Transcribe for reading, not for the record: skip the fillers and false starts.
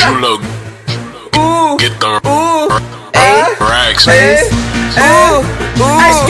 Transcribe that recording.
You look, Ooh, get the ooh, racks. ooh, ooh.